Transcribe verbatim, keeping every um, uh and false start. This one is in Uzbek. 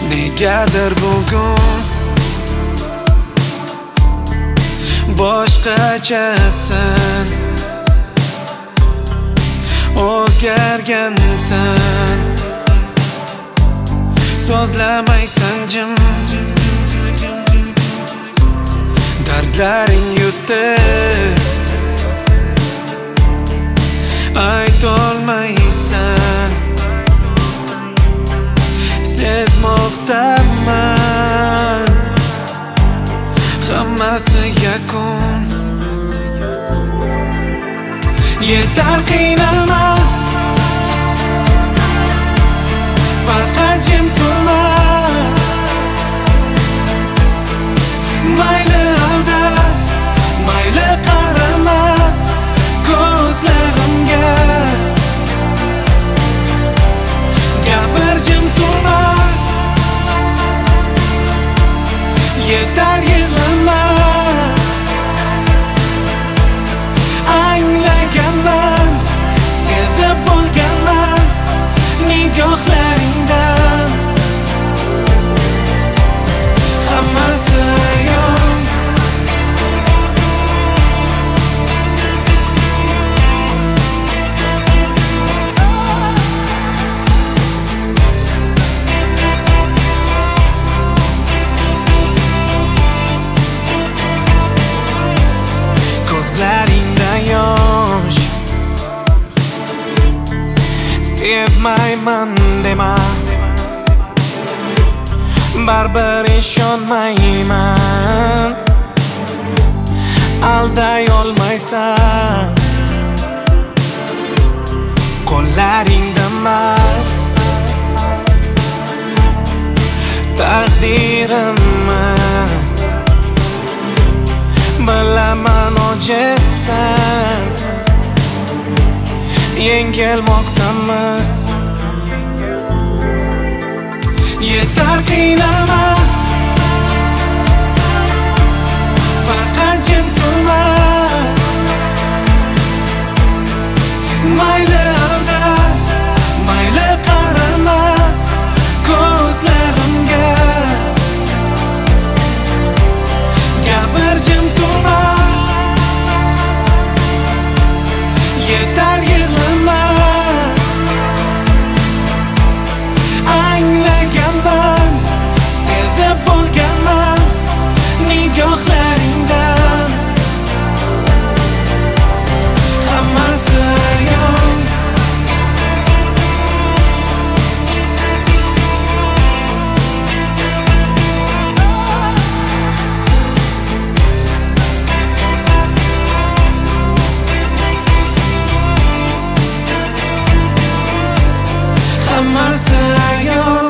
Negadir bugun boshqachasan, o'zgargansan. So'zlamaysan jim, dardlaring yutib aytolmaysan. Sezmoqdaman hammasi yakun. Yetar qiynalma, faqat jim turma. Mayli alda, mayli qarama ko'zlarimga. Gapir, jim turma, yetar yig'lama. Anglaganman, sezib bo'lganman nigohlaringdan. Hammasi yon, ko'zlaringda yosh. Sevmayman dema, baribir ishonmayman. Alday olmaysan, qo'llaringda emas taqdirim emas. Bilaman ojizsan, yengilmoqdamiz. Yetar qiynalma, faqat jim turma. Mayli alda, mayli qarama ko'zlarimga. Gapir, jim turma, yetar yig'lama. Anglaganman, sezib bo'lganman nigohlaringdan. Hammasi yon, hammasi yon.